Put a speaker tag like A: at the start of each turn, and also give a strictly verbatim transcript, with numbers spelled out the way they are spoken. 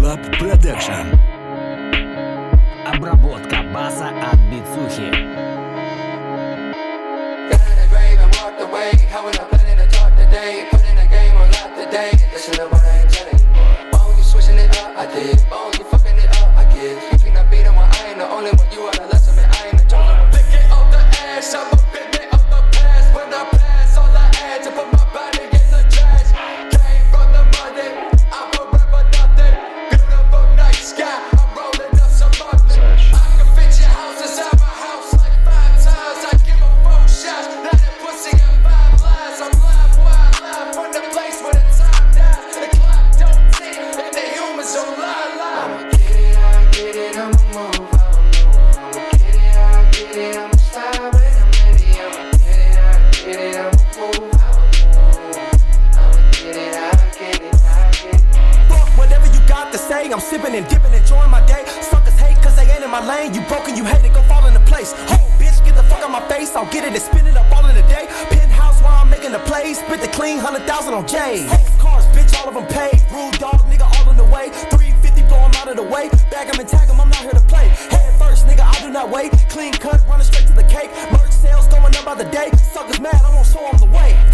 A: Club Production.
B: Обработка баса от Бицухи.
C: I'm sipping and dipping, enjoying my day. Suckers hate cause they ain't in my lane. You broken, you hate it, go fall into place. Oh, bitch, get the fuck out my face. I'll get it and spin it up all in a day. Penthouse while I'm making the plays. Spit the clean, hundred thousand on J's. Cars, bitch, all of them paid. Rude dog, nigga, all in the way. three fifty, blow them out of the way. Bag them and tag them, I'm not here to play. Head first, nigga, I do not wait. Clean cut, running straight to the cake. Merch sales going up by the day. Suckers mad, I won't show them the way.